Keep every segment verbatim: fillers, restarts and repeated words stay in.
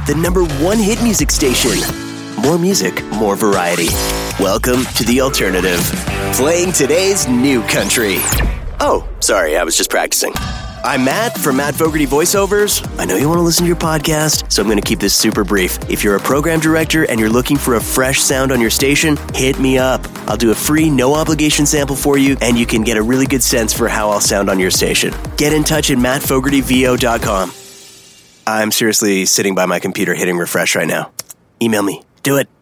the number one hit music station. More music, more variety. Welcome to The Alternative. Playing today's new country. Oh, sorry, I was just practicing. I'm Matt from Matt Fogarty Voiceovers. I know you want to listen to your podcast, so I'm going to keep this super brief. If you're a program director and you're looking for a fresh sound on your station, hit me up. I'll do a free, no-obligation sample for you, and you can get a really good sense for how I'll sound on your station. Get in touch at matt fogarty v o dot com. I'm seriously sitting by my computer hitting refresh right now. Email me. Do it.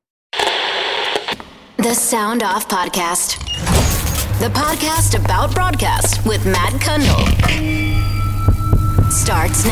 The Sound Off Podcast. The podcast about broadcast with Matt Kundle. Starts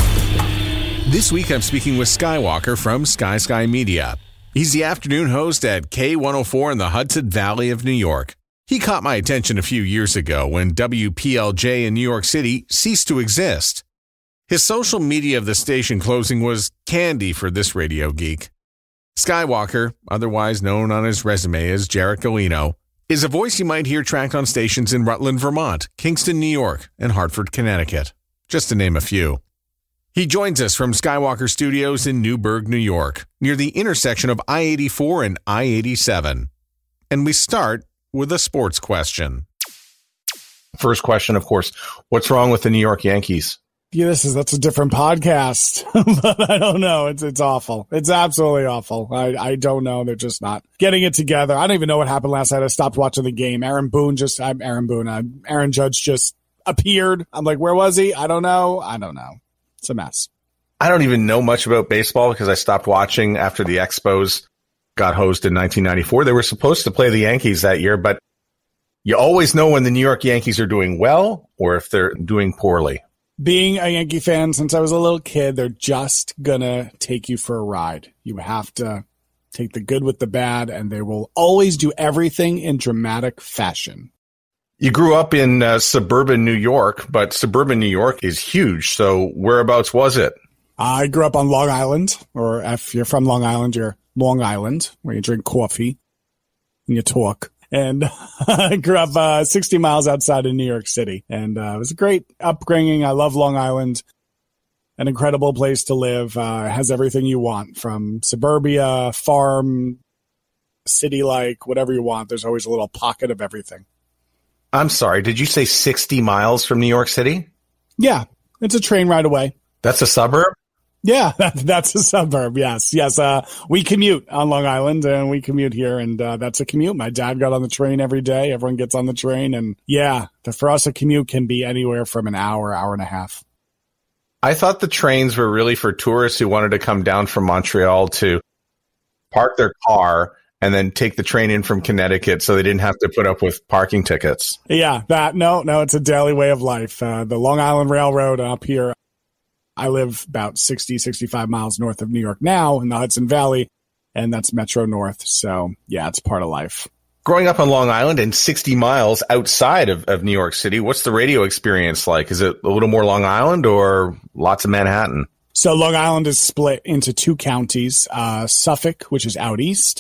now. This week I'm speaking with Skywalker from Sky Sky Media. He's the afternoon host at K one oh four in the Hudson Valley of New York. He caught my attention a few years ago when W P L J in New York City ceased to exist. His social media of the station closing was candy for this radio geek. Skywalker, otherwise known on his resume as Jarrett Galino, is a voice you might hear tracked on stations in Rutland, Vermont, Kingston, New York, and Hartford, Connecticut, just to name a few. He joins us from Skywalker Studios in Newburgh, New York, near the intersection of I eighty-four and I eighty-seven. And we start with a sports question. First question, of course, what's wrong with the New York Yankees? Yeah, this is that's a different podcast, but I don't know. It's it's awful. It's absolutely awful. I I don't know. They're just not getting it together. I don't even know what happened last night. I stopped watching the game. Aaron Boone just I'm Aaron Boone. Uh, Aaron Judge just appeared. I'm like, where was he? I don't know. I don't know. It's a mess. I don't even know much about baseball because I stopped watching after the Expos got hosted in nineteen ninety-four. They were supposed to play the Yankees that year, but you always know when the New York Yankees are doing well or if they're doing poorly. Being a Yankee fan since I was a little kid, they're just going to take you for a ride. You have to take the good with the bad, and they will always do everything in dramatic fashion. You grew up in uh, suburban New York, but suburban New York is huge. So whereabouts was it? I grew up on Long Island, or if you're from Long Island, you're Long Island, where you drink coffee and you talk. And I grew up uh, sixty miles outside of New York City. And uh, it was a great upbringing. I love Long Island. An incredible place to live. Uh, it has everything you want, from suburbia, farm, city-like, whatever you want. There's always a little pocket of everything. I'm sorry, did you say sixty miles from New York City? Yeah, it's a train ride away. That's a suburb? Yeah, that, that's a suburb. Yes, yes. Uh, we commute on Long Island, and we commute here, and uh, that's a commute. My dad got on the train every day. Everyone gets on the train, and yeah, the, for us, a commute can be anywhere from an hour, hour and a half. I thought the trains were really for tourists who wanted to come down from Montreal to park their car and then take the train in from Connecticut so they didn't have to put up with parking tickets. Yeah, that no, no, it's a daily way of life. Uh, the Long Island Railroad up here. I live about sixty, sixty-five miles north of New York now in the Hudson Valley, and that's Metro North. So, yeah, it's part of life. Growing up on Long Island and sixty miles outside of, of New York City, what's the radio experience like? Is it a little more Long Island or lots of Manhattan? So Long Island is split into two counties, uh, Suffolk, which is out east,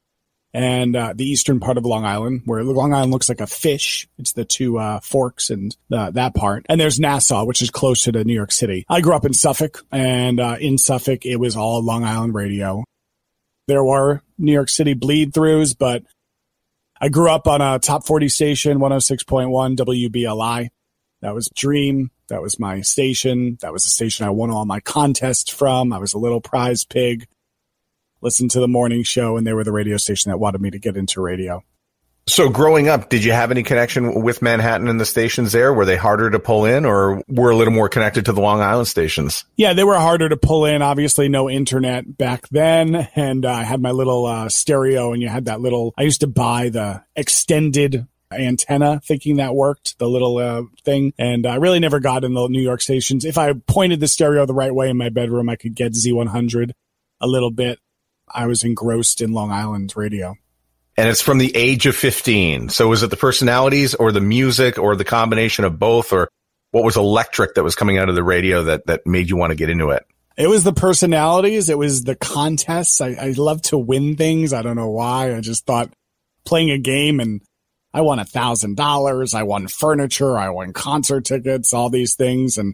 and uh, the eastern part of Long Island, where Long Island looks like a fish. It's the two uh, forks and uh, that part. And there's Nassau, which is closer to New York City. I grew up in Suffolk, and uh, in Suffolk, it was all Long Island radio. There were New York City bleed-throughs, but I grew up on a top forty station, one oh six point one W B L I. That was Dream. That was my station. That was the station I won all my contests from. I was a little prize pig. Listened to the morning show, and they were the radio station that wanted me to get into radio. So growing up, did you have any connection with Manhattan and the stations there? Were they harder to pull in, or were a little more connected to the Long Island stations? Yeah, they were harder to pull in. Obviously, no internet back then. And uh, I had my little uh, stereo, and you had that little, I used to buy the extended antenna thinking that worked, the little uh, thing. And I really never got in the New York stations. If I pointed the stereo the right way in my bedroom, I could get Z one hundred a little bit. I was engrossed in Long Island radio. And it's from the age of fifteen. So was it the personalities or the music or the combination of both, or what was electric that was coming out of the radio that, that made you want to get into it? It was the personalities. It was the contests. I, I love to win things. I don't know why. I just thought playing a game, and I won a thousand dollars. I won furniture. I won concert tickets, all these things. And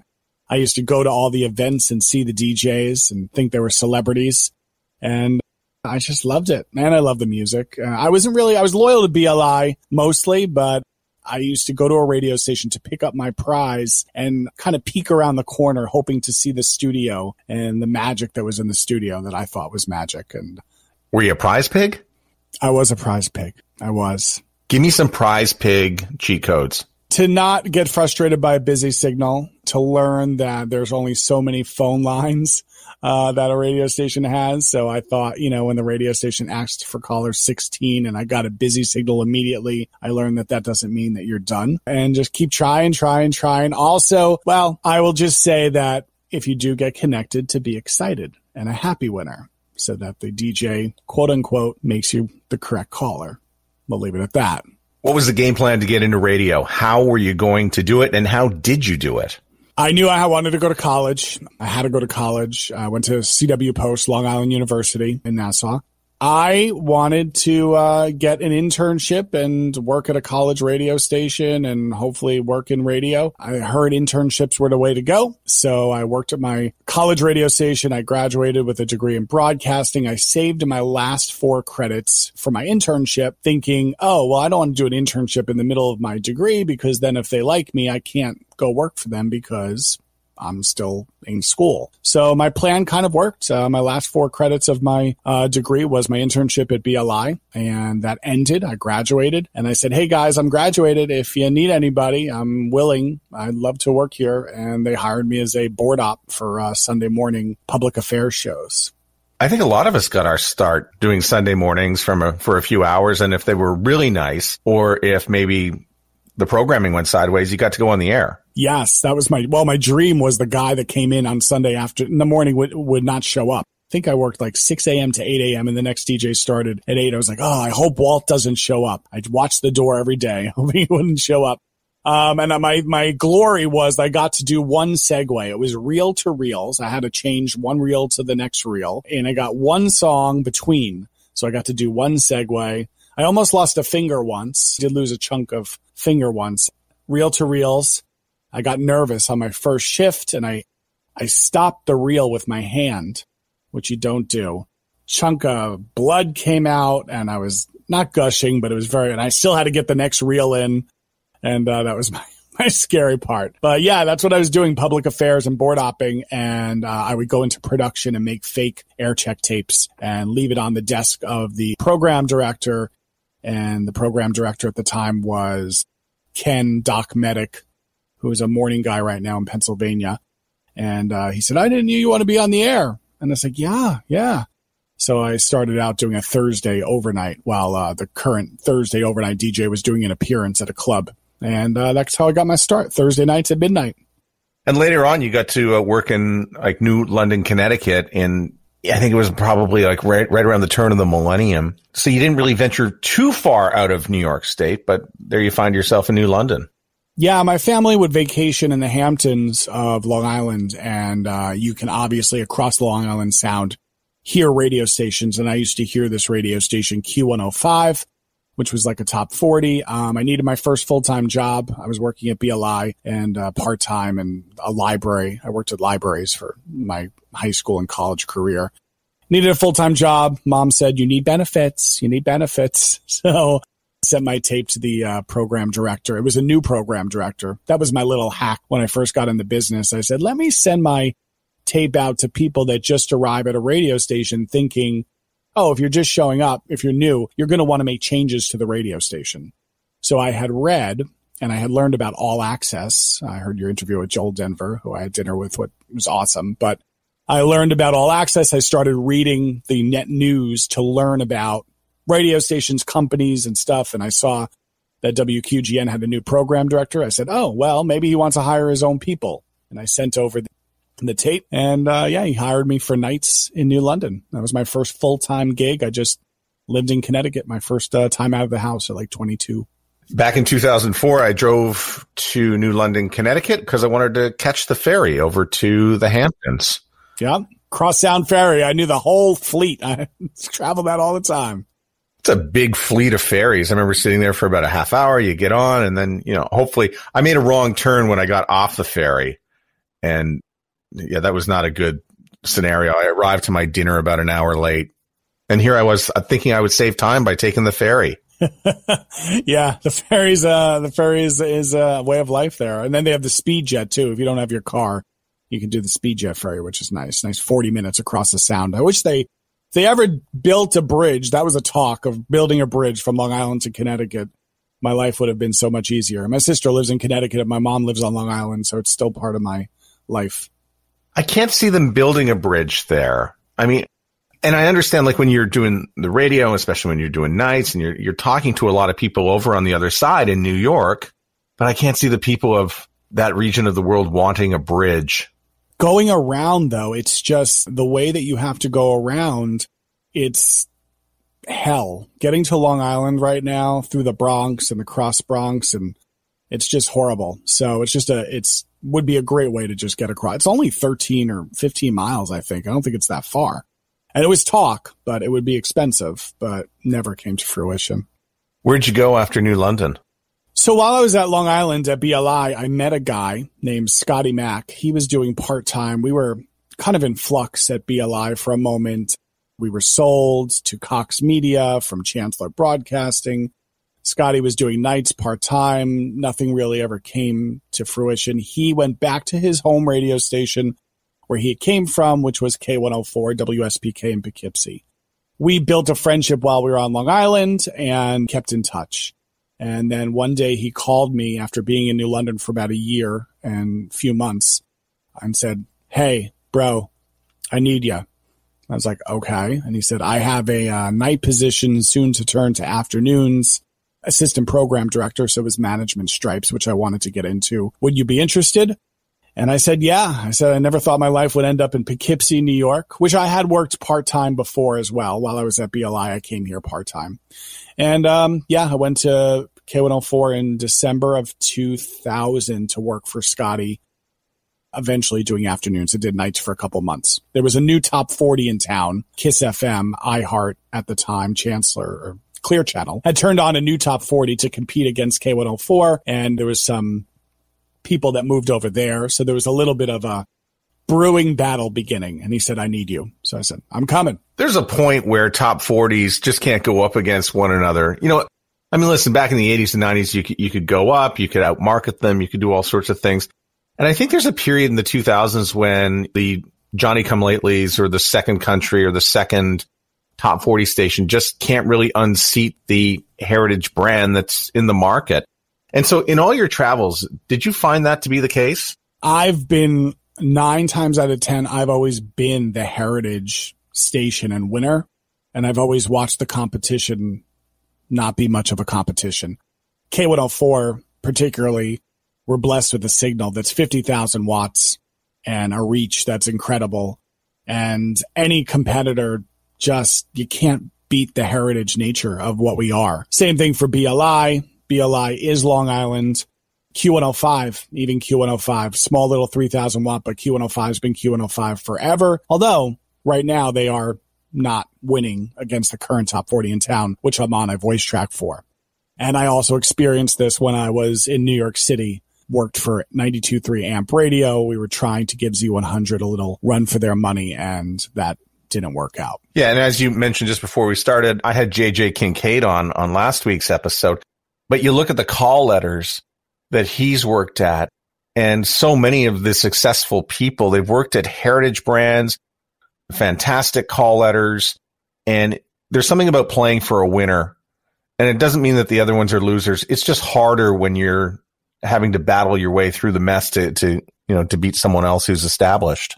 I used to go to all the events and see the D Js and think they were celebrities. And I just loved it. Man, I love the music. Uh, I wasn't really, I was loyal to B L I mostly, but I used to go to a radio station to pick up my prize and kind of peek around the corner, hoping to see the studio and the magic that was in the studio that I thought was magic. And were you a prize pig? I was a prize pig. I was. Give me some prize pig cheat codes. To not get frustrated by a busy signal, to learn that there's only so many phone lines uh, that a radio station has. So I thought, you know, when the radio station asked for caller sixteen and I got a busy signal immediately, I learned that that doesn't mean that you're done. And just keep trying, trying, trying. Also, well, I will just say that if you do get connected, to be excited and a happy winner so that the D J, quote unquote, makes you the correct caller. We'll leave it at that. What was the game plan to get into radio? How were you going to do it, and how did you do it? I knew I wanted to go to college. I had to go to college. I went to C W Post, Long Island University in Nassau. I wanted to uh, get an internship and work at a college radio station and hopefully work in radio. I heard internships were the way to go. So I worked at my college radio station. I graduated with a degree in broadcasting. I saved my last four credits for my internship thinking, oh, well, I don't want to do an internship in the middle of my degree because then if they like me, I can't go work for them because I'm still in school. So my plan kind of worked. Uh, my last four credits of my uh, degree was my internship at B L I, and that ended. I graduated, and I said, hey, guys, I'm graduated. If you need anybody, I'm willing. I'd love to work here. And they hired me as a board op for uh, Sunday morning public affairs shows. I think a lot of us got our start doing Sunday mornings from a, for a few hours, and if they were really nice, or if maybe the programming went sideways, you got to go on the air. Yes, that was my, well, my dream was the guy that came in on Sunday after, in the morning would, would not show up. I think I worked like six a.m. to eight a.m. and the next D J started at eight. I was like, oh, I hope Walt doesn't show up. I'd watch the door every day, hoping he wouldn't show up. Um, and my, my glory was I got to do one segue. It was reel to reels. I had to change one reel to the next reel, and I got one song between. So I got to do one segue. I almost lost a finger once. I did lose a chunk of finger once. Reel to reels. I got nervous on my first shift, and I, I stopped the reel with my hand, which you don't do. Chunk of blood came out, and I was not gushing, but it was very, and I still had to get the next reel in, and uh, that was my, my scary part. But yeah, that's what I was doing, public affairs and board opping, and uh, I would go into production and make fake air check tapes and leave it on the desk of the program director, and the program director at the time was Ken Doc Medic, who is a morning guy right now in Pennsylvania. And uh, he said, I didn't know you want to be on the air. And I was like, yeah, yeah. So I started out doing a Thursday overnight while uh, the current Thursday overnight D J was doing an appearance at a club. And uh, that's how I got my start, Thursday nights at midnight. And later on, you got to uh, work in like New London, Connecticut, in I think it was probably like right, right around the turn of the millennium. So you didn't really venture too far out of New York State, but there you find yourself in New London. Yeah, my family would vacation in the Hamptons of Long Island, and uh, you can obviously, across the Long Island Sound, hear radio stations. And I used to hear this radio station, Q one oh five, which was like a top forty. Um, I needed my first full-time job. I was working at B L I and uh, part-time in a library. I worked at libraries for my high school and college career. Needed a full-time job. Mom said, you need benefits. You need benefits. So sent my tape to the uh, program director. It was a new program director. That was my little hack when I first got in the business. I said, let me send my tape out to people that just arrive at a radio station thinking, oh, if you're just showing up, if you're new, you're going to want to make changes to the radio station. So I had read and I had learned about All Access. I heard your interview with Joel Denver, who I had dinner with, what was awesome. But I learned about All Access. I started reading the net news to learn about radio stations, companies, and stuff. And I saw that W Q G N had a new program director. I said, oh, well, maybe he wants to hire his own people. And I sent over the, the tape. And uh, yeah, he hired me for nights in New London. That was my first full-time gig. I just lived in Connecticut, my first uh, time out of the house at like twenty-two. Back in two thousand four, I drove to New London, Connecticut, because I wanted to catch the ferry over to the Hamptons. Yeah, Cross Sound Ferry. I knew the whole fleet. I traveled that all the time. It's a big fleet of ferries. I remember sitting there for about a half hour. You get on, and then, you know, hopefully I made a wrong turn when I got off the ferry. And yeah, that was not a good scenario. I arrived to my dinner about an hour late. And here I was thinking I would save time by taking the ferry. Yeah, the ferry's uh the ferry is, is a way of life there. And then they have the speed jet too. If you don't have your car, you can do the speed jet ferry, which is nice. Nice forty minutes across the sound. I wish they if they ever built a bridge. That was a talk of building a bridge from Long Island to Connecticut. My life would have been so much easier. My sister lives in Connecticut and my mom lives on Long Island, so it's still part of my life. I can't see them building a bridge there. I mean, and I understand, like, when you're doing the radio, especially when you're doing nights and you're you're talking to a lot of people over on the other side in New York, but I can't see the people of that region of the world wanting a bridge. Going around, though, it's just the way that you have to go around. It's hell. Getting to Long Island right now through the Bronx and the Cross Bronx, and it's just horrible. So it's just a it's would be a great way to just get across. It's only thirteen or fifteen miles, I think. I don't think it's that far. And it was talk, but it would be expensive, but never came to fruition. Where'd you go after New London? So while I was at Long Island at B L I, I met a guy named Scotty Mack. He was doing part-time. We were kind of in flux at B L I for a moment. We were sold to Cox Media from Chancellor Broadcasting. Scotty was doing nights part-time. Nothing really ever came to fruition. He went back to his home radio station where he came from, which was K one oh four W S P K in Poughkeepsie. We built a friendship while we were on Long Island and kept in touch. And then one day he called me after being in New London for about a year and a few months and said, "Hey, bro, I need you." I was like, "Okay." And he said, "I have a uh, night position soon to turn to afternoons, assistant program director." So it was management stripes, which I wanted to get into. "Would you be interested?" And I said, yeah. I said, I never thought my life would end up in Poughkeepsie, New York, which I had worked part-time before as well. While I was at B L I, I came here part-time. And, um, yeah, I went to K one oh four in December of two thousand to work for Scotty, eventually doing afternoons. I did nights for a couple months. There was a new top forty in town, Kiss F M, iHeart at the time, Chancellor, or Clear Channel, had turned on a new top forty to compete against K one oh four, and there was some people that moved over there. So there was a little bit of a brewing battle beginning. And he said, "I need you." So I said, "I'm coming." There's a point where top forties just can't go up against one another. You know, I mean, listen, back in the eighties and nineties, you could, you could go up, you could outmarket them, you could do all sorts of things. And I think there's a period in the two thousands when the Johnny-come-latelys or the second country or the second top forty station just can't really unseat the heritage brand that's in the market. And so in all your travels, did you find that to be the case? I've been nine times out of ten, I've always been the heritage station and winner. And I've always watched the competition not be much of a competition. K one oh four, particularly, we're blessed with a signal that's fifty thousand watts and a reach that's incredible. And any competitor, just, you can't beat the heritage nature of what we are. Same thing for B L I. B L I is Long Island. Q one oh five, even Q one oh five, small little three thousand watt, but Q one oh five has been Q one oh five forever. Although right now they are not winning against the current top forty in town, which I'm on a voice track for. And I also experienced this when I was in New York City, worked for ninety-two point three Amp Radio. We were trying to give Z one hundred a little run for their money, and that didn't work out. Yeah. And as you mentioned just before we started, I had J J Kincaid on, on last week's episode, but you look at the call letters that he's worked at, and so many of the successful people, they've worked at heritage brands, fantastic call letters, and there's something about playing for a winner. And it doesn't mean that the other ones are losers. It's just harder when you're having to battle your way through the mess to, to, you know, to beat someone else who's established.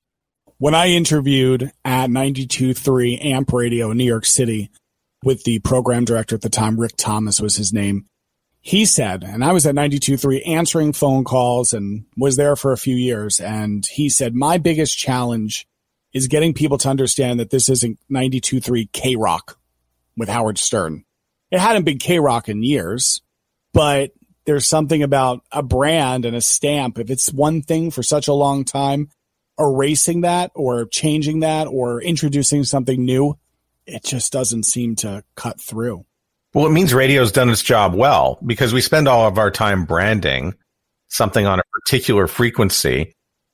When I interviewed at ninety-two point three Amp Radio in New York City with the program director at the time, Rick Thomas was his name, he said, and I was at ninety-two point three answering phone calls and was there for a few years. And he said, my biggest challenge is getting people to understand that this isn't ninety-two point three K-Rock with Howard Stern. It hadn't been K-Rock in years, but there's something about a brand and a stamp. If it's one thing for such a long time, erasing that or changing that or introducing something new, it just doesn't seem to cut through. Well, it means radio's done its job well, because we spend all of our time branding something on a particular frequency.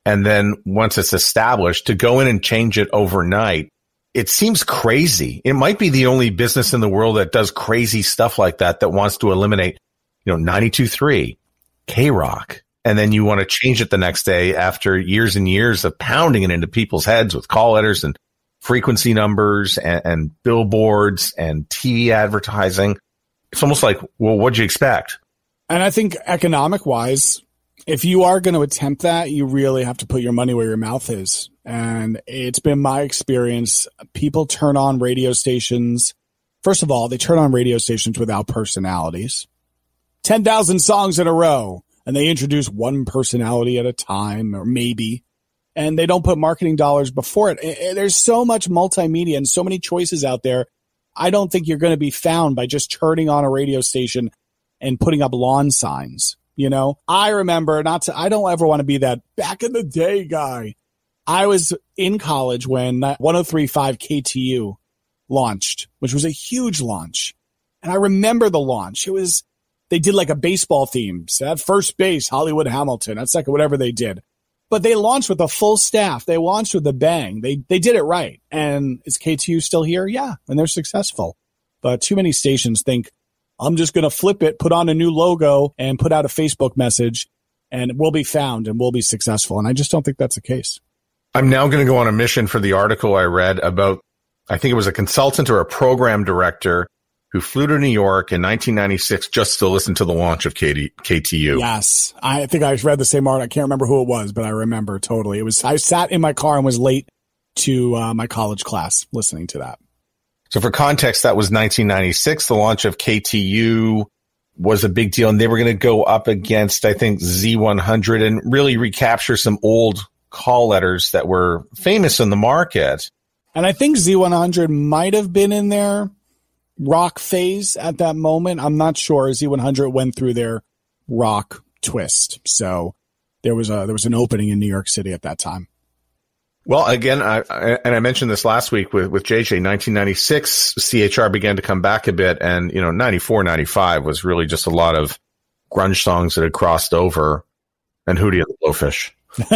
And then once it's established, to go in and change it overnight, it seems crazy. It might be the only business in the world that does crazy stuff like that, that wants to eliminate, you know, ninety-two point three, K-Rock. And then you want to change it the next day after years and years of pounding it into people's heads with call letters and frequency numbers and, and billboards and T V advertising. It's almost like, well, what'd you expect? And I think economic wise, if you are going to attempt that, you really have to put your money where your mouth is. And it's been my experience. People turn on radio stations. First of all, they turn on radio stations without personalities. ten thousand songs in a row. And they introduce one personality at a time, or maybe. And they don't put marketing dollars before it. There's so much multimedia and so many choices out there. I don't think you're going to be found by just turning on a radio station and putting up lawn signs. You know, I remember not to, I don't ever want to be that back in the day guy. I was in college when one oh three point five K T U launched, which was a huge launch. And I remember the launch. It was, they did like a baseball theme. So at first base, Hollywood Hamilton. At second, whatever they did. But they launched with a full staff. They launched with a bang. They they did it right. And is K T U still here? Yeah. And they're successful. But too many stations think, I'm just going to flip it, put on a new logo, and put out a Facebook message, and we'll be found and we'll be successful. And I just don't think that's the case. I'm now going to go on a mission for the article I read about, I think it was a consultant or a program director who flew to New York in nineteen ninety-six just to listen to the launch of K T U. Yes. I think I read the same article. I can't remember who it was, but I remember totally. It was, I sat in my car and was late to uh, my college class listening to that. So for context, that was nineteen ninety-six. The launch of K T U was a big deal, and they were going to go up against, I think, Z one hundred and really recapture some old call letters that were famous in the market. And I think Z one hundred might have been in their rock phase at that moment. I'm not sure. Z one hundred went through their rock twist. So there was a, there was an opening in New York City at that time. Well, again, I, I, and I mentioned this last week with, with J J, nineteen ninety-six, C H R began to come back a bit. And, you know, ninety-four, ninety-five was really just a lot of grunge songs that had crossed over. And Hootie and the Blowfish.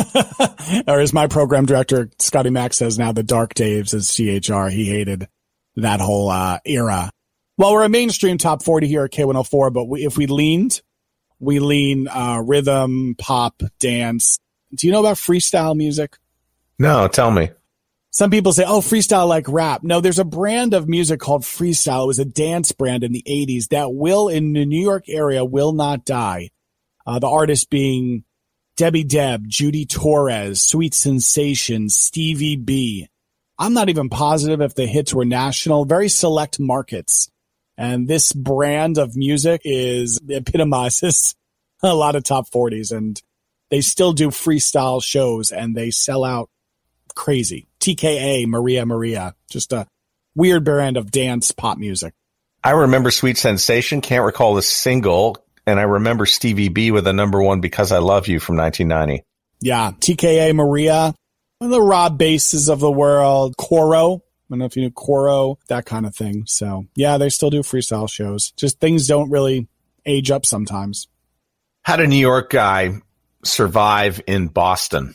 Or as my program director, Scotty Mack, says now, the dark days of C H R. He hated that whole uh, era. Well, we're a mainstream top forty here at K one oh four, but we, if we leaned, we lean uh, rhythm, pop, dance. Do you know about freestyle music? No, tell me. Some people say, oh, freestyle like rap. No, there's a brand of music called freestyle. It was a dance brand in the eighties that will, in the New York area, will not die. Uh, the artists being Debbie Deb, Judy Torres, Sweet Sensation, Stevie B. I'm not even positive if the hits were national, very select markets. And this brand of music is epitomizes a lot of top forties, and they still do freestyle shows and they sell out crazy. T K A, Maria Maria, just a weird brand of dance pop music. I remember Sweet Sensation, can't recall the single, and I remember Stevie B with a number one, Because I Love You, from nineteen ninety. Yeah, T K A, Maria, the Rob Basses of the world, Coro. I don't know if you knew Coro, that kind of thing. So, yeah, they still do freestyle shows. Just things don't really age up sometimes. How did a New York guy survive in Boston?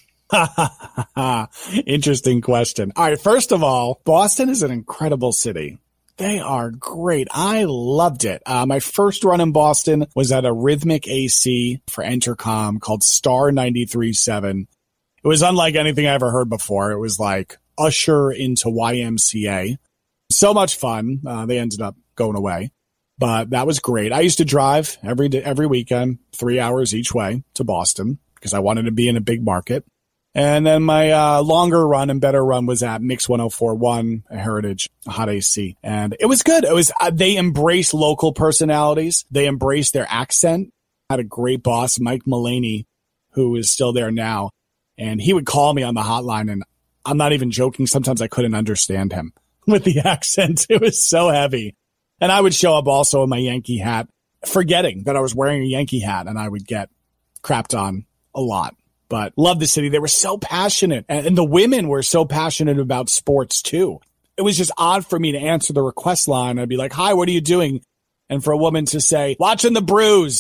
Interesting question. All right, first of all, Boston is an incredible city. They are great. I loved it. Uh, my first run in Boston was at a Rhythmic A C for Entercom called Star ninety-three point seven. It was unlike anything I ever heard before. It was like Usher into Y M C A. So much fun. Uh, they ended up going away, but that was great. I used to drive every day, every weekend, three hours each way to Boston because I wanted to be in a big market. And then my uh, longer run and better run was at Mix one oh four point one, a Heritage Hot A C. And it was good. It was uh, they embrace local personalities. They embrace their accent. I had a great boss, Mike Mullaney, who is still there now. And he would call me on the hotline, and I'm not even joking. Sometimes I couldn't understand him with the accent. It was so heavy. And I would show up also in my Yankee hat, forgetting that I was wearing a Yankee hat, and I would get crapped on a lot. But love the city. They were so passionate. And the women were so passionate about sports, too. It was just odd for me to answer the request line. I'd be like, hi, what are you doing? And for a woman to say, watching the Brews.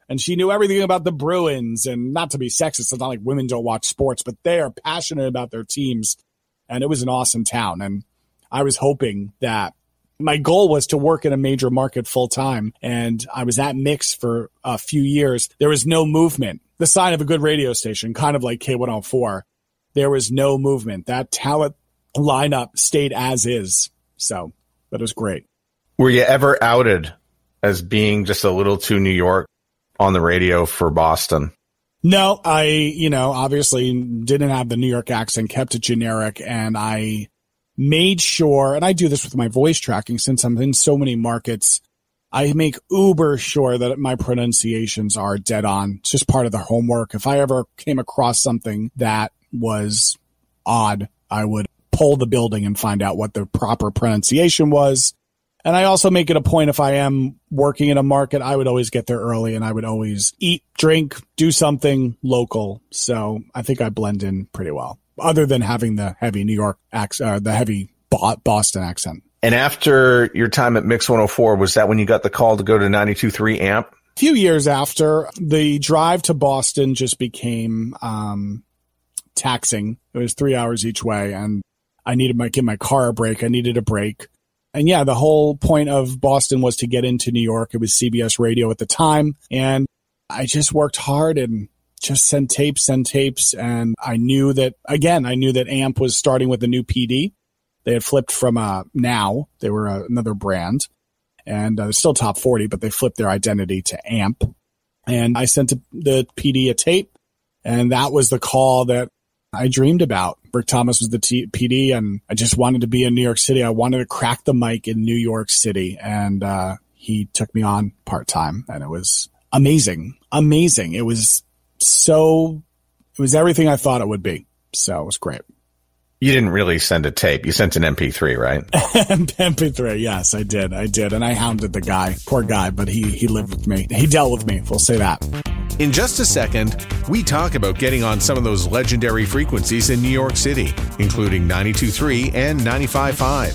And she knew everything about the Bruins, and not to be sexist, it's not like women don't watch sports, but they are passionate about their teams. And it was an awesome town. And I was hoping that my goal was to work in a major market full time. And I was at Mix for a few years. There was no movement. The sign of a good radio station, kind of like K one oh four. There was no movement. That talent lineup stayed as is. So, but it was great. Were you ever outed as being just a little too New York on the radio for Boston? No, I, you know, obviously didn't have the New York accent, kept it generic, and I made sure, and I do this with my voice tracking since I'm in so many markets, I make uber sure that my pronunciations are dead on. It's just part of the homework. If I ever came across something that was odd, I would poll the building and find out what the proper pronunciation was. And I also make it a point, if I am working in a market, I would always get there early and I would always eat, drink, do something local. So I think I blend in pretty well, other than having the heavy New York accent, uh, the heavy Boston accent. And after your time at Mix one oh four, was that when you got the call to go to ninety-two point three A M P? A few years after, the drive to Boston just became um, taxing. It was three hours each way, and I needed to give my car a break. I needed a break. And yeah, the whole point of Boston was to get into New York. It was C B S Radio at the time. And I just worked hard and just sent tapes, sent tapes. And I knew that, again, I knew that A M P was starting with a new P D. They had flipped from uh, Now. They were uh, another brand. And uh, still top forty, but they flipped their identity to A M P. And I sent the P D a tape. And that was the call that I dreamed about. Rick Thomas was the T- P D, and I just wanted to be in New York City. I wanted to crack the mic in New York City, and uh, he took me on part-time, and it was amazing. Amazing. It was so, it was everything I thought it would be. So it was great. You didn't really send a tape. You sent an M P three, right? M P three, yes, I did. I did. And I hounded the guy. Poor guy, but he, he lived with me. He dealt with me. We'll say that. In just a second, we talk about getting on some of those legendary frequencies in New York City, including ninety-two point three and ninety-five point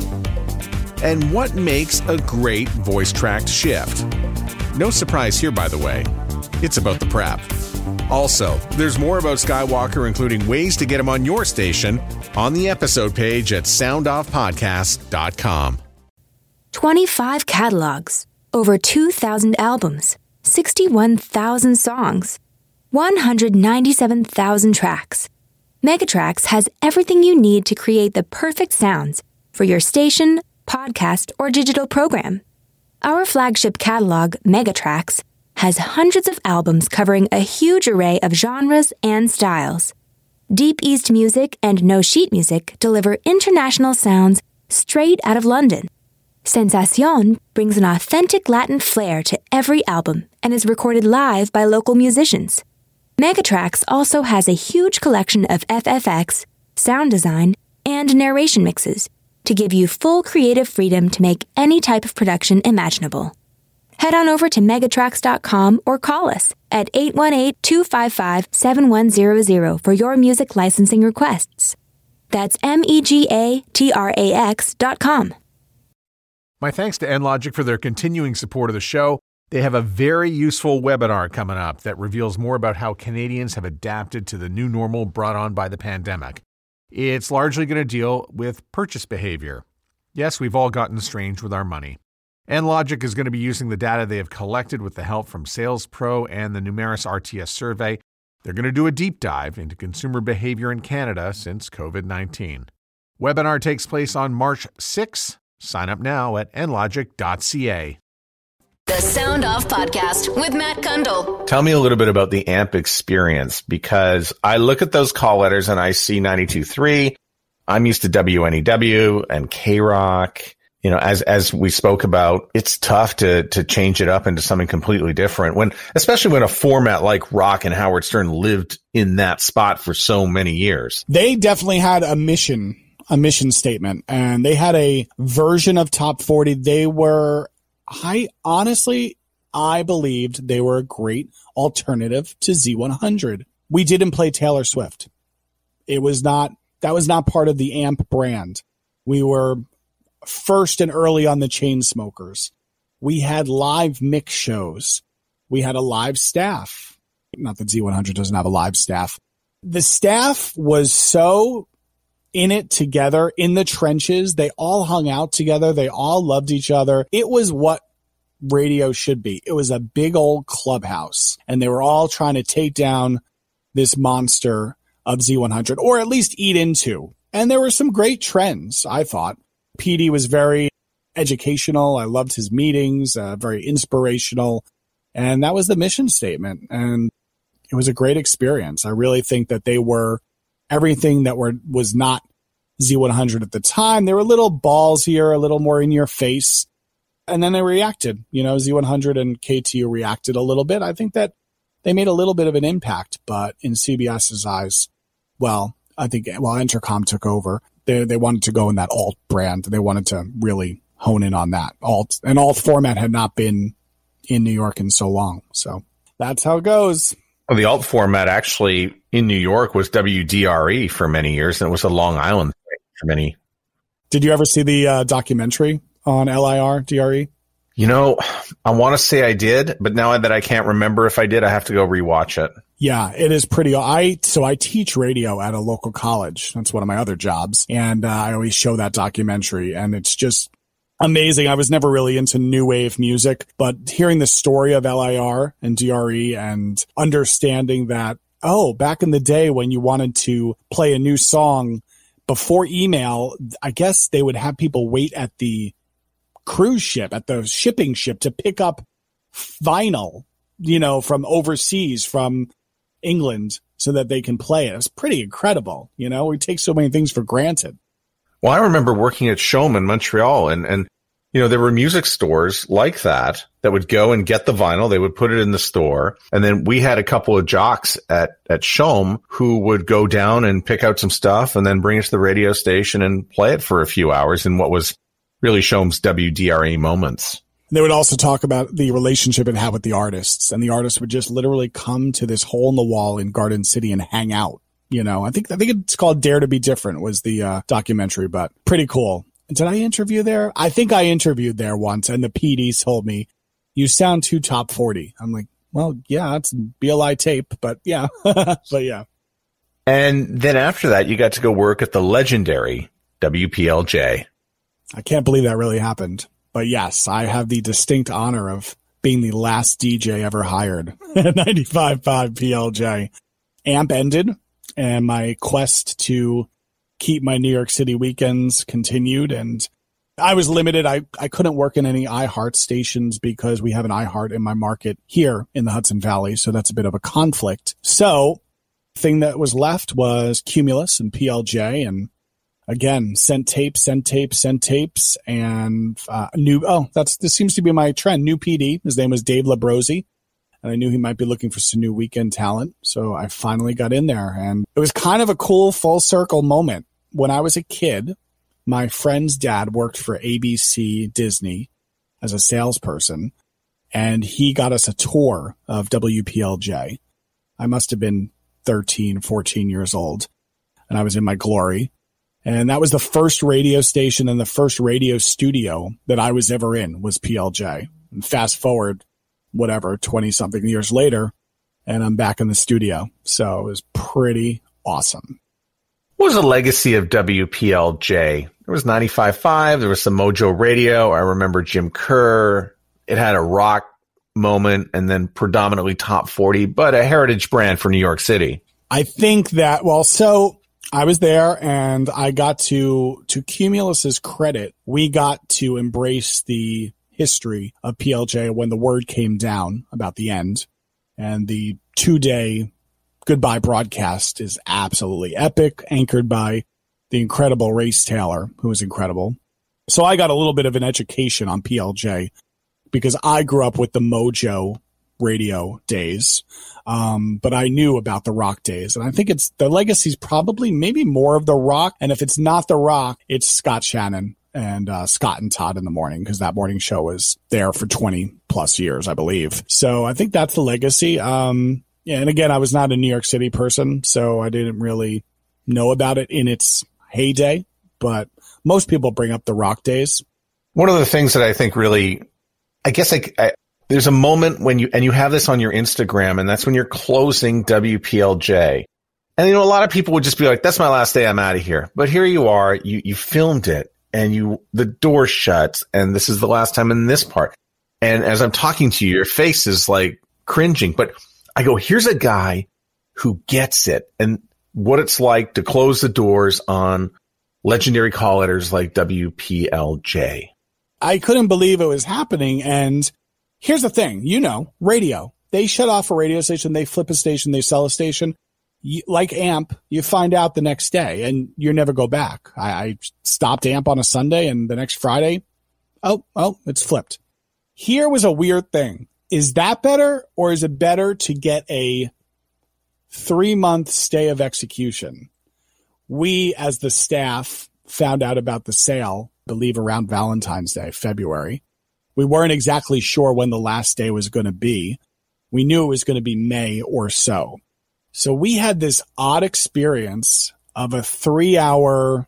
five. And what makes a great voice-tracked shift? No surprise here, by the way. It's about the prep. Also, there's more about Skywalker, including ways to get him on your station, on the episode page at sound off podcast dot com. twenty-five catalogs, over two thousand albums, sixty-one thousand songs, one hundred ninety-seven thousand tracks. Megatrax has everything you need to create the perfect sounds for your station, podcast, or digital program. Our flagship catalog, Megatrax, has hundreds of albums covering a huge array of genres and styles. Deep East Music and No Sheet Music deliver international sounds straight out of London. Sensacion brings an authentic Latin flair to every album and is recorded live by local musicians. Megatrax also has a huge collection of F F X, sound design, and narration mixes to give you full creative freedom to make any type of production imaginable. Head on over to megatrax dot com or call us at eight one eight, two five five, seven one zero zero for your music licensing requests. That's M E G A T R A X dot com. My thanks to Enlogic for their continuing support of the show. They have a very useful webinar coming up that reveals more about how Canadians have adapted to the new normal brought on by the pandemic. It's largely going to deal with purchase behavior. Yes, we've all gotten strange with our money. Enlogic is going to be using the data they have collected with the help from Sales Pro and the Numeris R T S survey. They're going to do a deep dive into consumer behavior in Canada since covid nineteen. Webinar takes place on March sixth. Sign up now at enlogic dot c a. The Sound Off Podcast with Matt Kundle. Tell me a little bit about the A M P experience, because I look at those call letters and I see ninety-two point three. I'm used to W N E W and K-Rock. You know, as, as we spoke about, it's tough to, to change it up into something completely different when, especially when a format like Rock and Howard Stern lived in that spot for so many years. They definitely had a mission, a mission statement, and they had a version of Top forty. They were, I honestly, I believed they were a great alternative to Z one hundred. We didn't play Taylor Swift. It was not, that was not part of the A M P brand. We were first and early on the Chainsmokers. We had live mix shows. we had a live staff. Not that Z one hundred doesn't have a live staff. The staff was so in it together, in the trenches. They all hung out together. They all loved each other. It was what radio should be. It was a big old clubhouse, and they were all trying to take down this monster of Z one hundred, or at least eat into. And there were some great trends, I thought. P D was very educational. I loved his meetings, uh, very inspirational. And that was the mission statement. And it was a great experience. I really think that they were everything that were was not Z one hundred at the time. They were a little ballsier, a little more in your face. And then they reacted. You know, Z one hundred and K T U reacted a little bit. I think that they made a little bit of an impact, but in CBS's eyes, well, I think, well, Entercom took over. They they wanted to go in that alt brand. They wanted to really hone in on that. Alt, and alt format had not been in New York in so long. So that's how it goes. Well, the alt format actually in New York was W D R E for many years, and it was a Long Island for many. Did you ever see the uh, documentary on L I R D R E? You know, I want to say I did, but now that I can't remember if I did, I have to go rewatch it. Yeah, it is pretty. I so I teach radio at a local college. That's one of my other jobs, and uh, I always show that documentary, and it's just amazing. I was never really into new wave music, but hearing the story of L I R and D R E and understanding that, oh, back in the day when you wanted to play a new song before email, I guess they would have people wait at the cruise ship, at the shipping ship, to pick up vinyl, you know, from overseas, from England, so that they can play it. It's pretty incredible. You know, we take so many things for granted. Well, I remember working at Showme in Montreal, and, and, you know, there were music stores like that that would go and get the vinyl. They would put it in the store. And then we had a couple of jocks at, at Showme who would go down and pick out some stuff and then bring it to the radio station and play it for a few hours in what was really Showme's W D R E moments. They would also talk about the relationship it had with the artists, and the artists would just literally come to this hole in the wall in Garden City and hang out. You know, I think, I think it's called Dare to Be Different was the uh, documentary, but pretty cool. Did I interview there? I think I interviewed there once, and the P D told me, you sound too top forty. I'm like, well, yeah, it's B L I tape, but yeah, but yeah. And then after that, you got to go work at the legendary W P L J. I can't believe that really happened. But yes, I have the distinct honor of being the last D J ever hired at ninety-five point five P L J. A M P ended, and my quest to keep my New York City weekends continued. And I was limited. I, I couldn't work in any iHeart stations because we have an iHeart in my market here in the Hudson Valley. So that's a bit of a conflict. So the thing that was left was Cumulus and P L J, and again, sent tapes, sent tapes, sent tapes, and uh, new. Oh, that's this seems to be my trend. New P D. His name was Dave Labrosi, and I knew he might be looking for some new weekend talent. So I finally got in there, and it was kind of a cool full circle moment. When I was a kid, my friend's dad worked for A B C Disney as a salesperson, and he got us a tour of W P L J. I must have been thirteen, fourteen years old, and I was in my glory. And that was the first radio station and the first radio studio that I was ever in was P L J. And fast forward, whatever, twenty-something years later, and I'm back in the studio. So it was pretty awesome. What was the legacy of W P L J? There was ninety-five point five. There was some Mojo Radio. I remember Jim Kerr. It had a rock moment and then predominantly top forty, but a heritage brand for New York City. I think that, well, so I was there, and I got to, to Cumulus's credit, we got to embrace the history of P L J when the word came down about the end. And the two-day goodbye broadcast is absolutely epic, anchored by the incredible Race Taylor, who was incredible. So I got a little bit of an education on P L J because I grew up with the Mojo radio days. Um, but I knew about the rock days, and I think it's the legacy's probably maybe more of the rock. And if it's not the rock, it's Scott Shannon and uh, Scott and Todd in the morning, because that morning show was there for twenty plus years, I believe. So I think that's the legacy. Um, yeah, and again, I was not a New York City person, so I didn't really know about it in its heyday, but most people bring up the rock days. One of the things that I think really, I guess I, I there's a moment when you, and you have this on your Instagram, and that's when you're closing W P L J. And, you know, a lot of people would just be like, that's my last day. I'm out of here. But here you are, you, you filmed it and you, the door shuts and this is the last time in this part. And as I'm talking to you, your face is like cringing, but I go, here's a guy who gets it and what it's like to close the doors on legendary call letters like W P L J. I couldn't believe it was happening. And here's the thing, you know, radio, they shut off a radio station, they flip a station, they sell a station. You, like AMP, you find out the next day and you never go back. I, I stopped AMP on a Sunday and the next Friday, oh, oh, it's flipped. Here was a weird thing. Is that better or is it better to get a three month stay of execution? We, as the staff, found out about the sale, I believe around Valentine's Day, February. We weren't exactly sure when the last day was going to be. We knew it was going to be May or so. So we had this odd experience of a three hour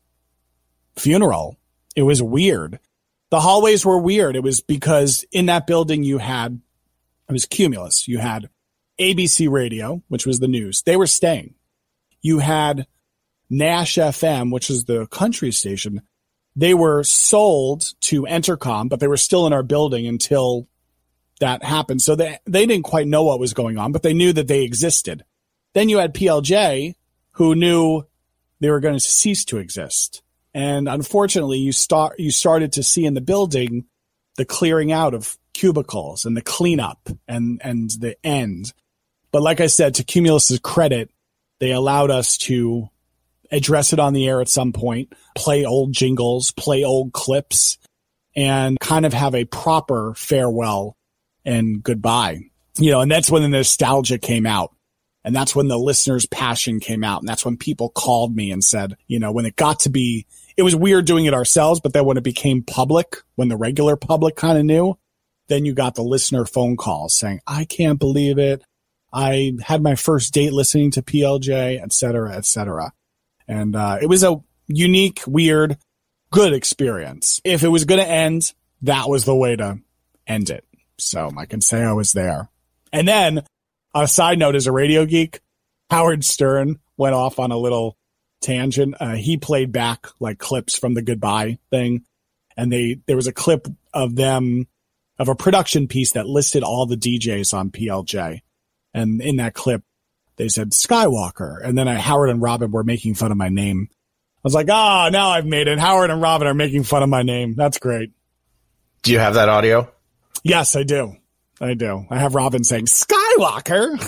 funeral. It was weird. The hallways were weird. It was because in that building you had, it was Cumulus. You had A B C Radio, which was the news. They were staying. You had Nash F M, which is the country station. They were sold to Entercom, but they were still in our building until that happened. So they, they didn't quite know what was going on, but they knew that they existed. Then you had P L J, who knew they were going to cease to exist. And unfortunately, you start you started to see in the building the clearing out of cubicles and the cleanup and, and the end. But like I said, to Cumulus's credit, they allowed us to address it on the air at some point, play old jingles, play old clips, and kind of have a proper farewell and goodbye. You know, and that's when the nostalgia came out. And that's when the listener's passion came out. And that's when people called me and said, you know, when it got to be, it was weird doing it ourselves, but then when it became public, when the regular public kind of knew, then you got the listener phone calls saying, I can't believe it. I had my first date listening to P L J, et cetera, et cetera. And uh, it was a unique, weird, good experience. If it was going to end, that was the way to end it. So I can say I was there. And then, a side note, as a radio geek, Howard Stern went off on a little tangent. Uh, he played back like clips from the goodbye thing. And they, there was a clip of them, of a production piece that listed all the D Js on P L J. And in that clip, they said Skywalker. And then I, Howard and Robin were making fun of my name. I was like, ah, oh, now I've made it. Howard and Robin are making fun of my name. That's great. Do you have that audio? Yes, I do. I do. I have Robin saying, Skywalker.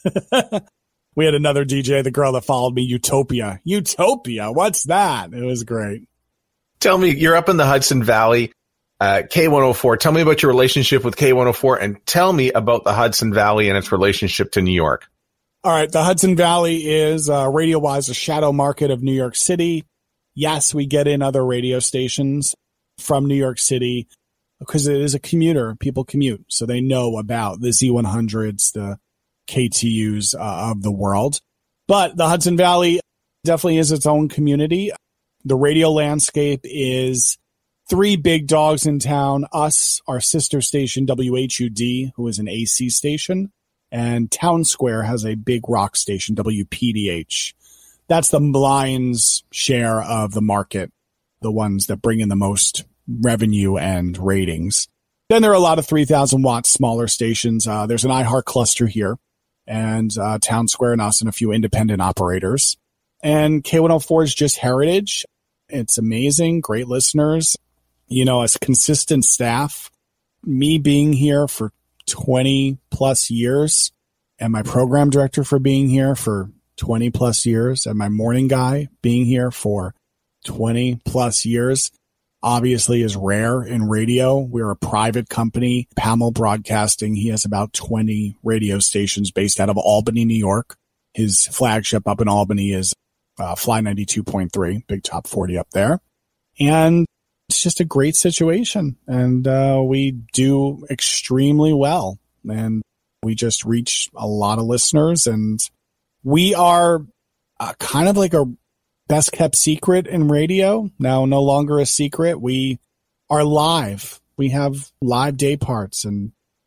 We had another D J, the girl that followed me, Utopia. Utopia, what's that? It was great. Tell me, you're up in the Hudson Valley, uh, K one oh four. Tell me about your relationship with K one oh four and tell me about the Hudson Valley and its relationship to New York. All right. The Hudson Valley is uh, radio-wise a shadow market of New York City. Yes, we get in other radio stations from New York City because it is a commuter. People commute, so they know about the Z one hundreds, the K T Us uh, of the world. But the Hudson Valley definitely is its own community. The radio landscape is three big dogs in town, us, our sister station, W H U D, who is an A C station, and Town Square has a big rock station, W P D H. That's the lion's share of the market, the ones that bring in the most revenue and ratings. Then there are a lot of three thousand watt smaller stations. Uh, there's an iHeart cluster here, and uh, Town Square and us and a few independent operators. And K one oh four is just heritage. It's amazing, great listeners. You know, as consistent staff, me being here for twenty plus years and my program director for being here for twenty plus years and my morning guy being here for twenty plus years obviously is rare in radio. We're a private company, P A M L Broadcasting. He has about twenty radio stations based out of Albany, New York. His flagship up in Albany is uh, Fly ninety-two point three, big top forty up there. And it's just a great situation. And uh, we do extremely well. And we just reach a lot of listeners. And we are uh, kind of like a best kept secret in radio. Now, no longer a secret. We are live. We have live day parts. And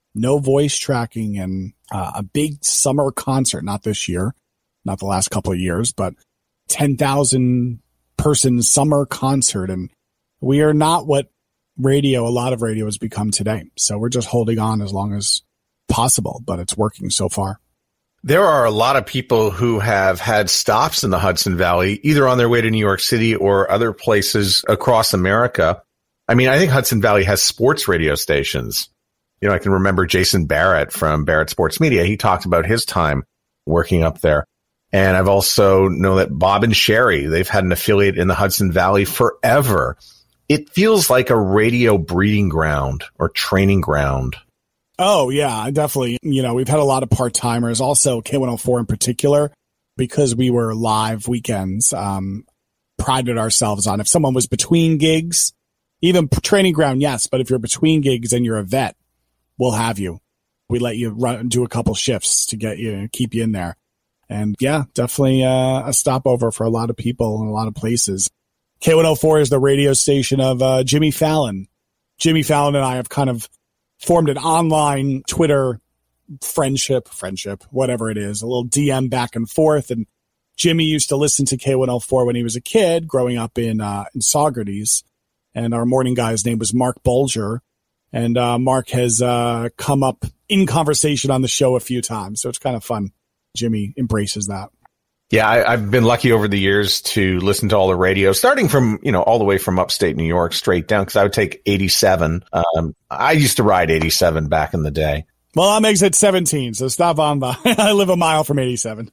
no voice tracking, and uh, a big summer concert, not this year, not the last couple of years, but ten thousand person summer concert. And we are not what radio, a lot of radio has become today. So we're just holding on as long as possible, but it's working so far. There are a lot of people who have had stops in the Hudson Valley, either on their way to New York City or other places across America. I mean, I think Hudson Valley has sports radio stations. You know, I can remember Jason Barrett from Barrett Sports Media. He talked about his time working up there. And I've also known that Bob and Sherry, they've had an affiliate in the Hudson Valley forever. It feels like a radio breeding ground or training ground. Oh, yeah, definitely. You know, we've had a lot of part-timers, also K one oh four in particular, because we were live weekends, um, prided ourselves on if someone was between gigs, even training ground, yes, but if you're between gigs and you're a vet, we'll have you. We let you run do a couple shifts to get you, keep you in there. And yeah, definitely uh, a stopover for a lot of people in a lot of places. K one oh four is the radio station of uh, Jimmy Fallon. Jimmy Fallon and I have kind of formed an online Twitter friendship, friendship, whatever it is, a little D M back and forth. And Jimmy used to listen to K one oh four when he was a kid growing up in, uh, in Saugerties. And our morning guy's name was Mark Bolger. And uh, Mark has uh, come up in conversation on the show a few times. So it's kind of fun. Jimmy embraces that. Yeah, I, I've been lucky over the years to listen to all the radio, starting from, you know, all the way from upstate New York straight down, because I would take eighty-seven. Um, I used to ride eighty-seven back in the day. Well, I'm exit seventeen, so stop on by. I live a mile from eighty-seven.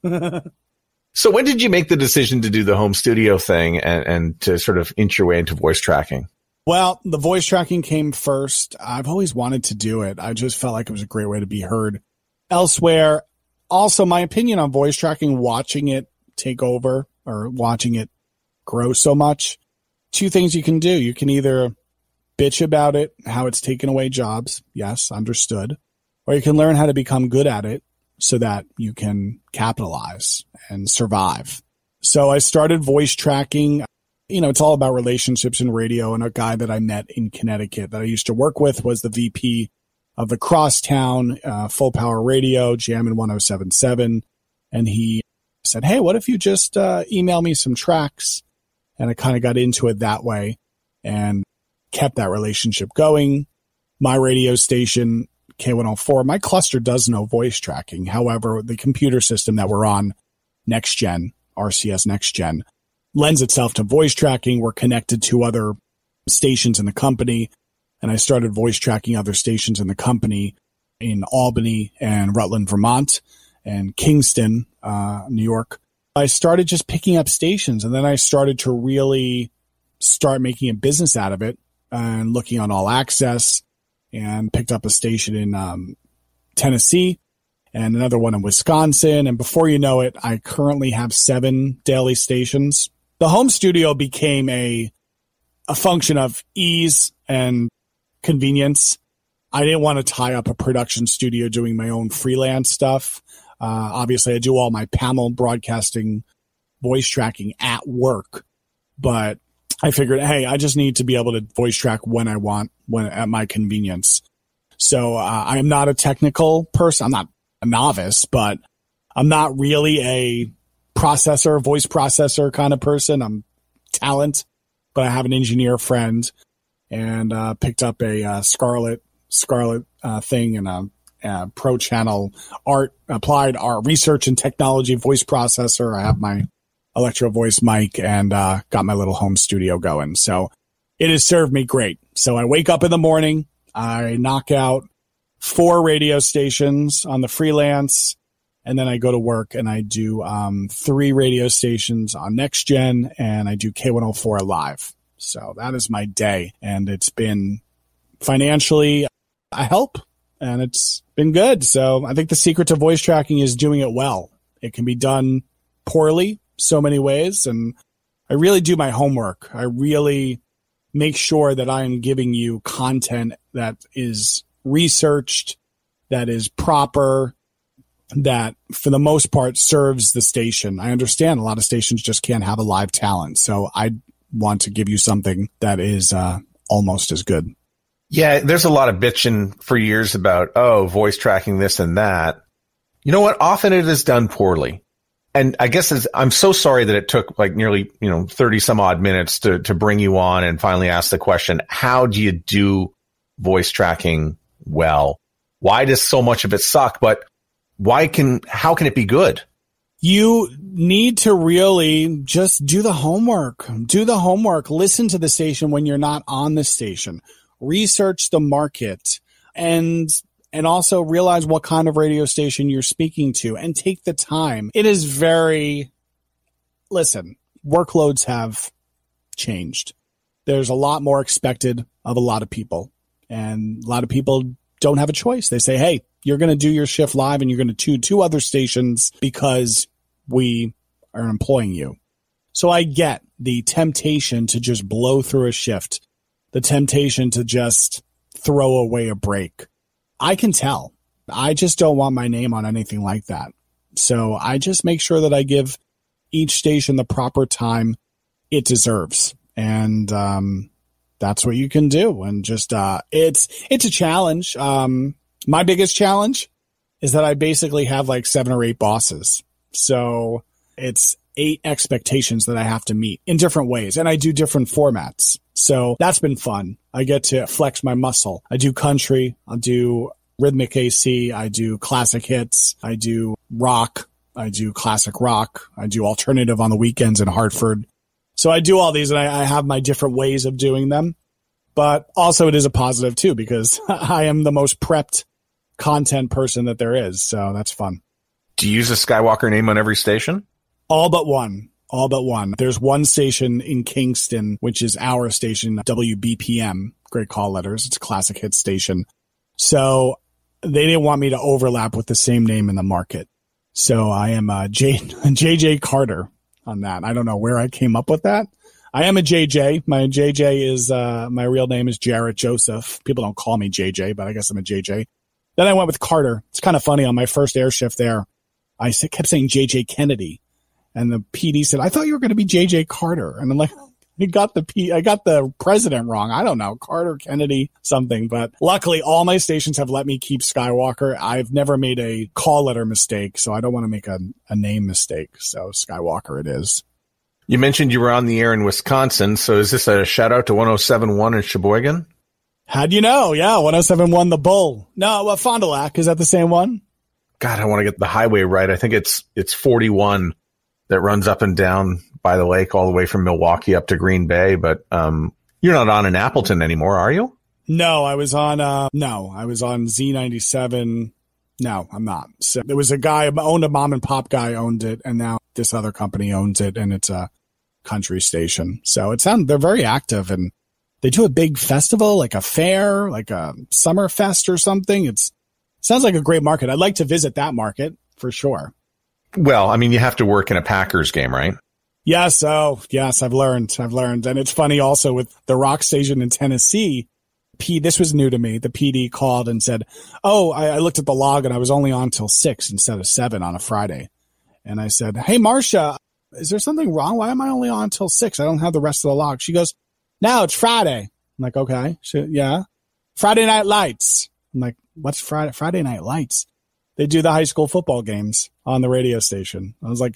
So when did you make the decision to do the home studio thing and, and to sort of inch your way into voice tracking? Well, the voice tracking came first. I've always wanted to do it. I just felt like it was a great way to be heard elsewhere. Also, my opinion on voice tracking, watching it take over or watching it grow so much, two things you can do. You can either bitch about it, how it's taken away jobs. Yes, understood. Or you can learn how to become good at it so that you can capitalize and survive. So I started voice tracking. You know, it's all about relationships in radio. And a guy that I met in Connecticut that I used to work with was the V P of the Crosstown, uh, Full Power Radio, Jammin' one oh seven point seven. And he said, hey, what if you just uh, email me some tracks? And I kind of got into it that way and kept that relationship going. My radio station, K one oh four, my cluster does no voice tracking. However, the computer system that we're on, NextGen, R C S NextGen, lends itself to voice tracking. We're connected to other stations in the company. And I started voice tracking other stations in the company in Albany and Rutland, Vermont, and Kingston, uh, New York. I started just picking up stations, and then I started to really start making a business out of it and looking on All Access, and picked up a station in um, Tennessee and another one in Wisconsin. And before you know it, I currently have seven daily stations. The home studio became a a function of ease and convenience. I didn't want to tie up a production studio doing my own freelance stuff. Uh, obviously, I do all my P A M L broadcasting voice tracking at work, but I figured, hey, I just need to be able to voice track when I want, when at my convenience. So uh, I am not a technical person. I'm not a novice, but I'm not really a processor, voice processor kind of person. I'm talent, but I have an engineer friend and uh, picked up a uh, Scarlett Scarlett uh, thing and a, a Pro Channel art applied art research and technology voice processor. I have my Electro Voice mic and uh, got my little home studio going. So it has served me great. So I wake up in the morning, I knock out four radio stations on the freelance, and then I go to work and I do um, three radio stations on NextGen, and I do K one oh four live. So that is my day, and it's been financially a help, and it's been good. So I think the secret to voice tracking is doing it well. It can be done poorly so many ways, and I really do my homework. I really make sure that I am giving you content that is researched, that is proper, that for the most part serves the station. I understand a lot of stations just can't have a live talent, so I want to give you something that is uh, almost as good. Yeah, there's a lot of bitching for years about, oh, voice tracking this and that. You know what? Often it is done poorly. And I guess it's, I'm so sorry that it took like nearly, you know, thirty some odd minutes to, to bring you on and finally ask the question, how do you do voice tracking well? Why does so much of it suck? But why can, how can it be good? You need to really just do the homework. Do the homework. Listen to the station when you're not on the station. Research the market and and also realize what kind of radio station you're speaking to and take the time. It is very, listen, workloads have changed. There's a lot more expected of a lot of people, and a lot of people don't have a choice. They say, hey, you're going to do your shift live and you're going to tune two other stations because we are employing you. So I get the temptation to just blow through a shift, the temptation to just throw away a break. I can tell. I just don't want my name on anything like that. So I just make sure that I give each station the proper time it deserves. And um, that's what you can do. And just uh, it's it's a challenge. Um, my biggest challenge is that I basically have like seven or eight bosses. So it's eight expectations that I have to meet in different ways. And I do different formats. So that's been fun. I get to flex my muscle. I do country. I'll do rhythmic A C. I do classic hits. I do rock. I do classic rock. I do alternative on the weekends in Hartford. So I do all these and I, I have my different ways of doing them. But also it is a positive too, because I am the most prepped content person that there is. So that's fun. Do you use a Skywalker name on every station? All but one. All but one. There's one station in Kingston, which is our station, W B P M. Great call letters. It's a classic hit station. So they didn't want me to overlap with the same name in the market. So I am uh, J- J J Carter on that. I don't know where I came up with that. I am a J J. My J J is, uh, my real name is Jarrett Joseph. People don't call me J J, but I guess I'm a J J. Then I went with Carter. It's kind of funny. On my first air shift there, I kept saying J J Kennedy. And the P D said, I thought you were going to be J J Carter. And I'm like, I got the P, I got the president wrong. I don't know, Carter, Kennedy, something. But luckily, all my stations have let me keep Skywalker. I've never made a call letter mistake, so I don't want to make a, a name mistake. So Skywalker it is. You mentioned you were on the air in Wisconsin. So is this a shout out to one oh seven point one in Sheboygan? How'd you know? Yeah, one oh seven point one The Bull. No, well, Fond du Lac. Is that the same one? God, I want to get the highway right. I think it's it's forty-one that runs up and down by the lake all the way from Milwaukee up to Green Bay. But um, you're not on in Appleton anymore, are you? No, I was on, uh, no, I was on Z ninety-seven. No, I'm not. So there was a guy, owned a mom and pop guy owned it. And now this other company owns it and it's a country station. So it sounds, they're very active and they do a big festival, like a fair, like a summer fest or something. It's, it sounds like a great market. I'd like to visit that market for sure. Well, I mean, you have to work in a Packers game, right? Yes. Oh, yes. I've learned. I've learned. And it's funny also with the rock station in Tennessee. P, this was new to me. The P D called and said, oh, I, I looked at the log and I was only on till six instead of seven on a Friday. And I said, hey, Marcia, is there something wrong? Why am I only on till six? I don't have the rest of the log. She goes, no, it's Friday. I'm like, okay. She, yeah. Friday Night Lights. I'm like, what's Friday? Friday Night Lights? They do the high school football games on the radio station. I was like,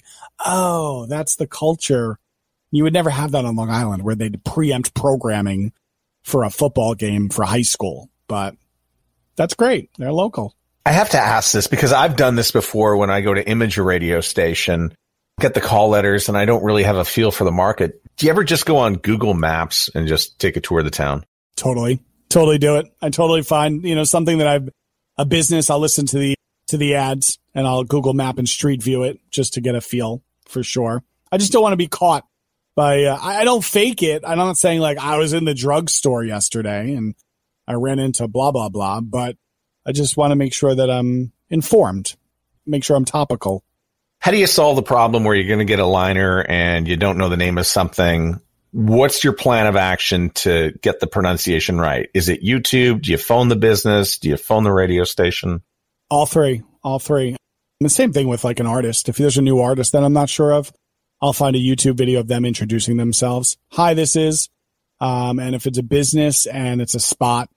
oh, that's the culture. You would never have that on Long Island where they'd preempt programming for a football game for high school. But that's great. They're local. I have to ask this because I've done this before when I go to image a radio station, get the call letters, and I don't really have a feel for the market. Do you ever just go on Google Maps and just take a tour of the town? Totally. Totally do it. I totally find, you know, something that I've, a business, I'll listen to the to the ads and I'll Google Map and Street View it just to get a feel for sure. I just don't want to be caught by, uh, I, I don't fake it. I'm not saying like I was in the drugstore yesterday and I ran into blah, blah, blah, but I just want to make sure that I'm informed, make sure I'm topical. How do you solve the problem where you're going to get a liner and you don't know the name of something? What's your plan of action to get the pronunciation right? Is it YouTube? Do you phone the business? Do you phone the radio station? All three, all three. And the same thing with like an artist. If there's a new artist that I'm not sure of, I'll find a YouTube video of them introducing themselves. Hi, this is, um, and if it's a business and it's a spot,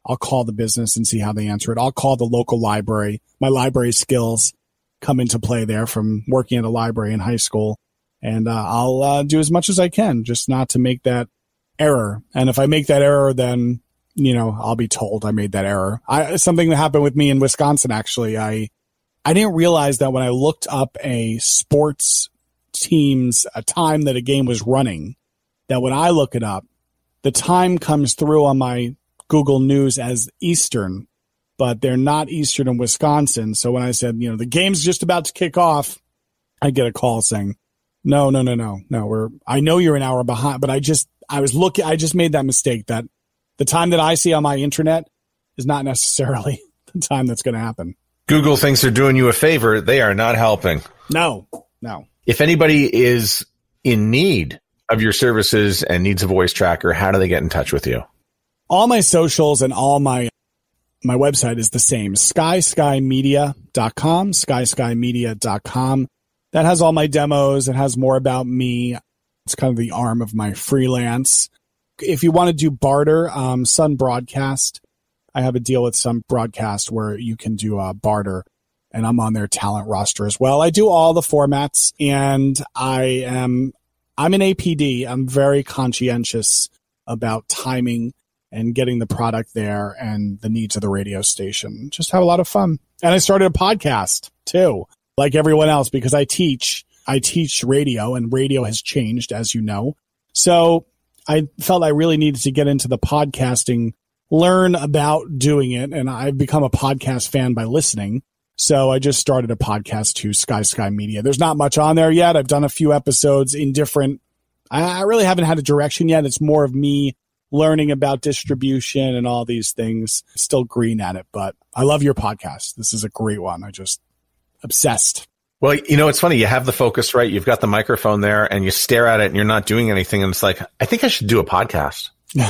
I'll call the business and see how they answer it. I'll call the local library. My library skills come into play there from working at a library in high school. And uh, I'll uh, do as much as I can just not to make that error. And if I make that error, then, you know, I'll be told I made that error. I, something that happened with me in Wisconsin, actually, I I didn't realize that when I looked up a sports team's a time that a game was running, that when I look it up, the time comes through on my Google News as Eastern, but they're not Eastern in Wisconsin. So when I said, you know, the game's just about to kick off, I get a call saying, no, no, no, no, no, we're, I know you're an hour behind, but I just, I was looking, I just made that mistake that the time that I see on my internet is not necessarily the time that's going to happen. Google thinks they're doing you a favor. They are not helping. No, no. If anybody is in need of your services and needs a voice tracker, how do they get in touch with you? All my socials and all my my website is the same, sky sky media dot com, sky sky media dot com. That has all my demos. It has more about me. It's kind of the arm of my freelance. If you want to do barter, um, Sun Broadcast, I have a deal with Sun Broadcast where you can do a barter, and I'm on their talent roster as well. I do all the formats, and I am I'm an A P D. I'm very conscientious about timing and getting the product there and the needs of the radio station. Just have a lot of fun. And I started a podcast too, like everyone else, because I teach, I teach radio, and radio has changed, as you know. So I felt I really needed to get into the podcasting, learn about doing it. And I've become a podcast fan by listening. So I just started a podcast too, Sky Sky Media. There's not much on there yet. I've done a few episodes in different, I really haven't had a direction yet. It's more of me learning about distribution and all these things. Still green at it, but I love your podcast. This is a great one. I just obsessed. Well, you know, it's funny. You have the focus right. You've got the microphone there and you stare at it and you're not doing anything. And it's like, I think I should do a podcast.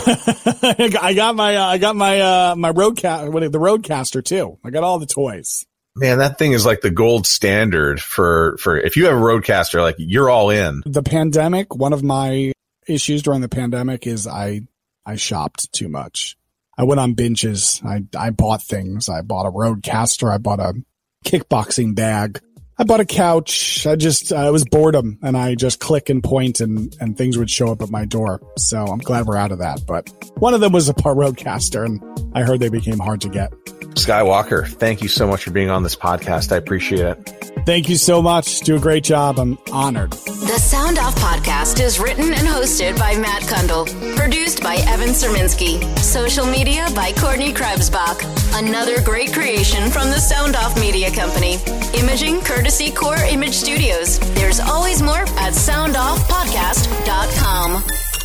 I got my, uh, I got my, uh, my Rodecaster, what, the Rodecaster too. I got all the toys. Man, that thing is like the gold standard for, for if you have a Rodecaster, like you're all in. The pandemic, one of my issues during the pandemic is I, I shopped too much. I went on binges. I, I bought things. I bought a Rodecaster. I bought a kickboxing bag. I bought a couch. I just, uh, it was boredom, and I just click and point and, and things would show up at my door. So I'm glad we're out of that. But one of them was a Rodecaster, and I heard they became hard to get. Skywalker, thank you so much for being on this podcast. I appreciate it. Thank you so much. Do a great job. I'm honored. The Sound Off Podcast is written and hosted by Matt Kundle. Produced by Evan Serminski. Social media by Courtney Krebsbach. Another great creation from the Sound Off Media Company. Imaging courtesy Core Image Studios. There's always more at sound off podcast dot com.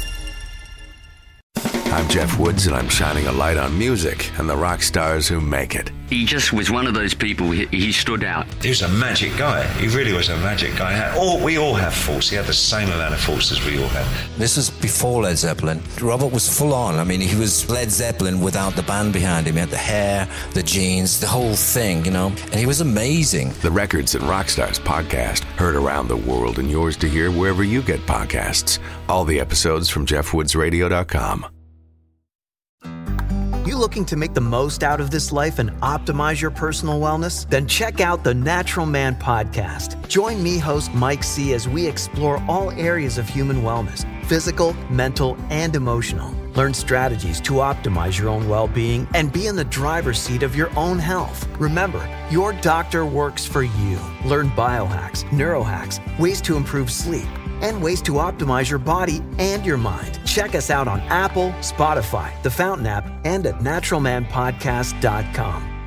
I'm Jeff Woods, and I'm shining a light on music and the rock stars who make it. He just was one of those people, he, he stood out. He was a magic guy. He really was a magic guy. Had, all, we all have faults. He had the same amount of faults as we all had. This was before Led Zeppelin. Robert was full on. I mean, he was Led Zeppelin without the band behind him. He had the hair, the jeans, the whole thing, you know, and he was amazing. The Records and Rockstars podcast, heard around the world and yours to hear wherever you get podcasts. All the episodes from jeff woods radio dot com. You looking to make the most out of this life and optimize your personal wellness? Then check out the Natural Man Podcast. Join me, host Mike C., as we explore all areas of human wellness, physical, mental, and emotional. Learn strategies to optimize your own well-being and be in the driver's seat of your own health. Remember, your doctor works for you. Learn biohacks, neurohacks, ways to improve sleep, and ways to optimize your body and your mind. Check us out on Apple, Spotify, the Fountain app, and at natural man podcast dot com.